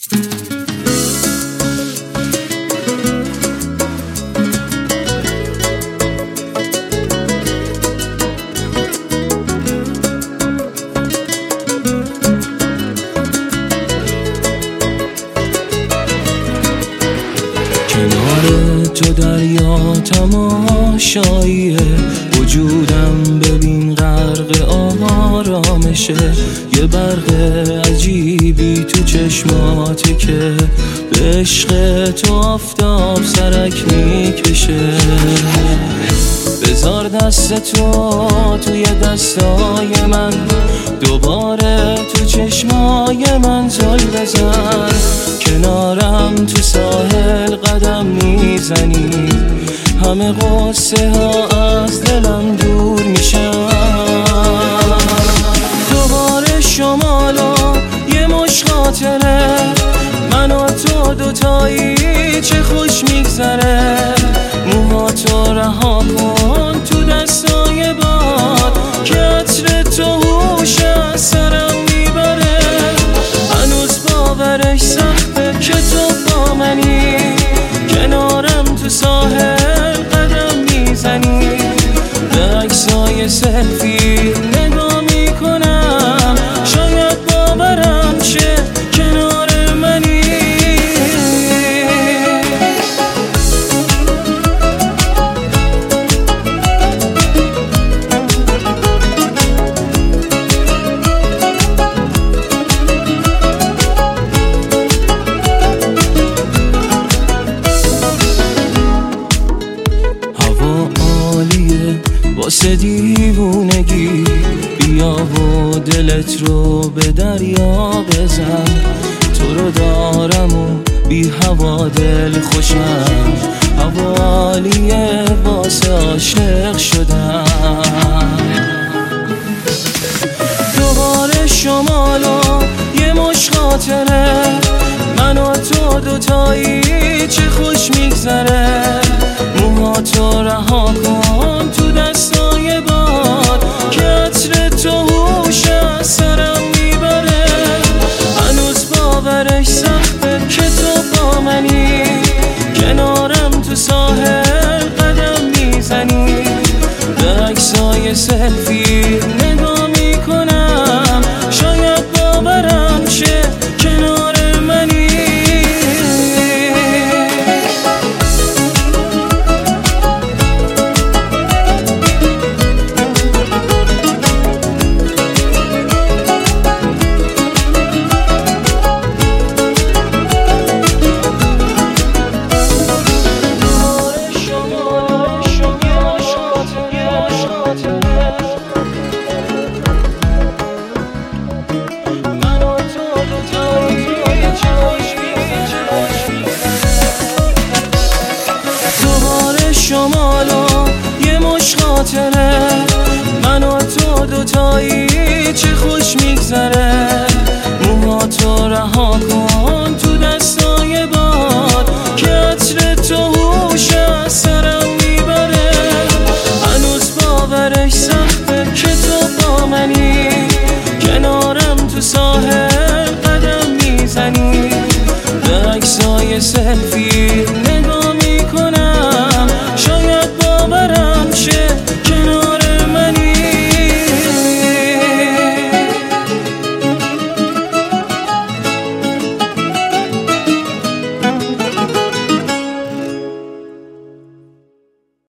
کنار تو دریا تماشاییه، وجودم ببین غرق آرامشه. یه برق عجیبی تو چشماته که به عشق تو آفتاب سرک میکشه. بذار دست تو توی دستای من، دوباره تو چشمای من زل بزن. کنارم تو ساحل قدم میزنی، همه قصه ها از دلم دور میشن. دوباره شمالا یه مش خاطره، من و تو دوتایی چه خوش میگذره. موهاتو رها کن تو دستای باد، که عطر تو هوش از سرم میبره. هنوز باورش سخته که تو با منی، کنارم تو ساحل قدم میزنی. به عکسای سلفی نگاه میکنم، شاید باورم شه کنار منی. واسه دیوونگی بیا و دلت رو به دریا بزن. تو رو دارم و بی هوا دل خوشم، هوا عالیه واسه عاشق شدم. دوباره شمالا یه مش خاطره، من و تو دوتایی چه خوش میگذره. موهاتو رها کن تو دستای باد، که عطر تو هوش از سرم میبره. هنوز باورش سخته که تو با منی، کنارم تو ساحل قدم میزنی. به عکسای سلفی نگاه میکنم، شاید باورم شه کنار منی. شمالا یه مش خاطره، من و تو دوتایی چه خوش میگذره. موهاتو رها کن تو دستای باد، که عطر تو هوش از سرم میبره. هنوز باورش سخته که تو با منی، کنارم تو ساحل قدم میزنی. به عکسای سلفی